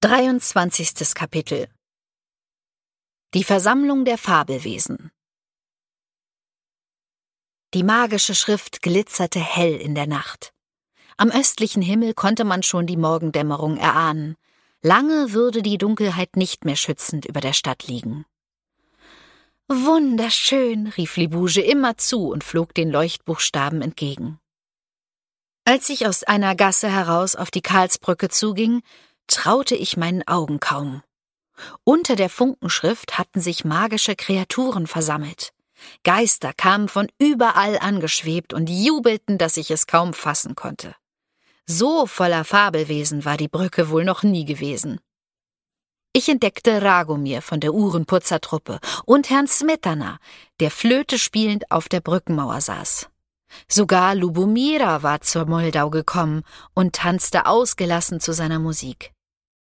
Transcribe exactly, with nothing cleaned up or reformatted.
Dreiundzwanzigstes Kapitel. Die Versammlung der Fabelwesen. Die magische Schrift glitzerte hell in der Nacht. Am östlichen Himmel konnte man schon die Morgendämmerung erahnen. Lange würde die Dunkelheit nicht mehr schützend über der Stadt liegen. »Wunderschön«, rief Libouge immerzu und flog den Leuchtbuchstaben entgegen. Als ich aus einer Gasse heraus auf die Karlsbrücke zuging, traute ich meinen Augen kaum. Unter der Funkenschrift hatten sich magische Kreaturen versammelt. Geister kamen von überall angeschwebt und jubelten, dass ich es kaum fassen konnte. So voller Fabelwesen war die Brücke wohl noch nie gewesen. Ich entdeckte Ragomir von der Uhrenputzertruppe und Herrn Smetana, der Flöte spielend auf der Brückenmauer saß. Sogar Lubomira war zur Moldau gekommen und tanzte ausgelassen zu seiner Musik.